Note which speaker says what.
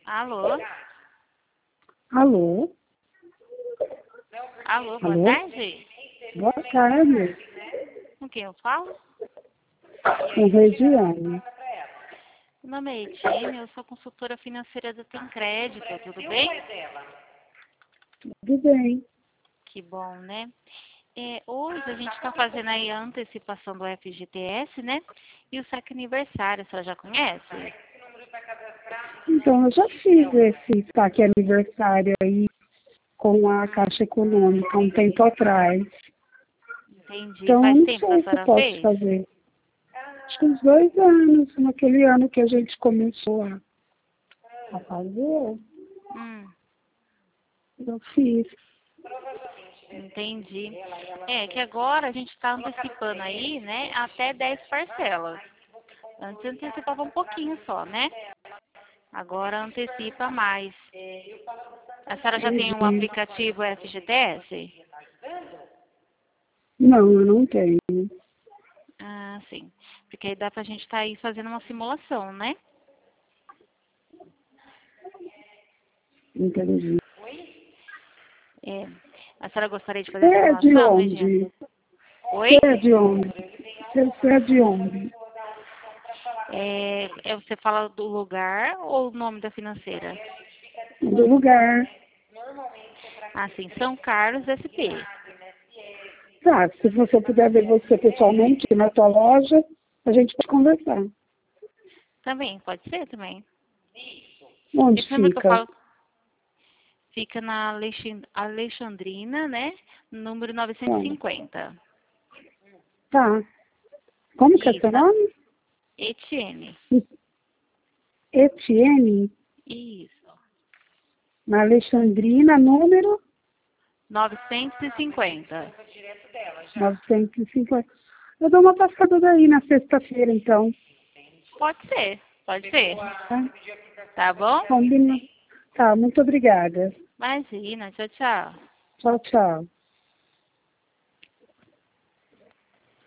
Speaker 1: Alô?
Speaker 2: Alô?
Speaker 1: Alô, boa
Speaker 2: Alô?
Speaker 1: tarde?
Speaker 2: Boa tarde.
Speaker 1: Com quem eu falo?
Speaker 2: Com Regiane.
Speaker 1: Meu nome é Etienne, eu sou consultora financeira da Crédito, tudo bem?
Speaker 2: Tudo bem.
Speaker 1: Que bom, né? Hoje a gente está fazendo aí a antecipação do FGTS, né? E o saque aniversário, a senhora já conhece?
Speaker 2: Então, eu já fiz esse saque aniversário aí com a Caixa Econômica um tempo atrás.
Speaker 1: Entendi.
Speaker 2: Então, eu
Speaker 1: Faz
Speaker 2: não
Speaker 1: tempo que a
Speaker 2: sei se eu
Speaker 1: senhora
Speaker 2: posso
Speaker 1: fez?
Speaker 2: fazer. Acho que uns 2 anos, naquele ano que a gente começou a fazer, eu fiz.
Speaker 1: Entendi. Que agora a gente está antecipando aí, né? Até 10 parcelas. Antes antecipava um pouquinho só, né? Agora antecipa mais. A senhora já tem um
Speaker 2: Entendi.
Speaker 1: aplicativo FGTS?
Speaker 2: Não, eu não tenho.
Speaker 1: Ah, sim. Porque aí dá pra gente estar aí fazendo uma simulação, né?
Speaker 2: Entendi.
Speaker 1: É. A senhora gostaria de fazer a
Speaker 2: Você é de
Speaker 1: simulação, Regiane?
Speaker 2: onde?
Speaker 1: Oi?
Speaker 2: Você é de onde? Você é de onde?
Speaker 1: Você fala do lugar ou o nome da financeira?
Speaker 2: Do lugar.
Speaker 1: Ah, sim. São Carlos SP.
Speaker 2: Tá, se você puder ver você pessoalmente na tua loja, a gente pode conversar.
Speaker 1: Também, pode ser também.
Speaker 2: Onde
Speaker 1: Esse número que eu
Speaker 2: fica?
Speaker 1: falo fica na Alexandrina, né? Número
Speaker 2: Tá.
Speaker 1: 950.
Speaker 2: Tá. Como que é seu
Speaker 1: Isso.
Speaker 2: nome?
Speaker 1: Etienne.
Speaker 2: Etienne,
Speaker 1: Isso.
Speaker 2: na Alexandrina, número
Speaker 1: 950.
Speaker 2: 950. Eu dou uma passada daí na sexta-feira, então.
Speaker 1: Pode ser, pode ser.
Speaker 2: Tá?
Speaker 1: Tá bom?
Speaker 2: Combina. Tá, muito obrigada.
Speaker 1: Imagina, tchau, tchau.
Speaker 2: Tchau, tchau.